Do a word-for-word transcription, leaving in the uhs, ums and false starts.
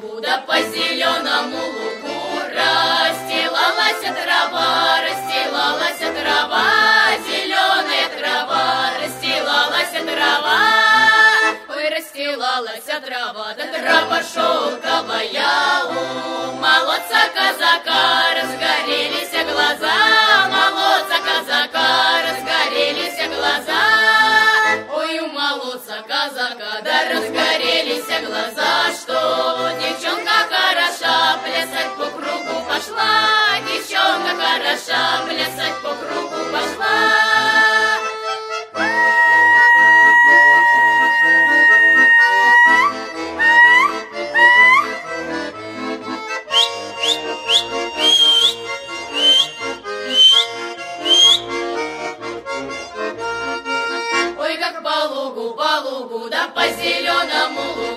лугу, да по зеленому лугу расстилалась трава, расстилалась трава, зеленая трава, расстилалась трава. Ой, расстилалась трава, да трава шелковая, у молодца казака разгорелись глаза, молодца казака разгорелись глаза. Ой, у молодца казака, да разгорелись глаза, что девчонка хороша, плясать по кругу пошла, девчонка хороша, плясать по кругу пошла. Ой, как по лугу, по лугу, да по зеленому лугу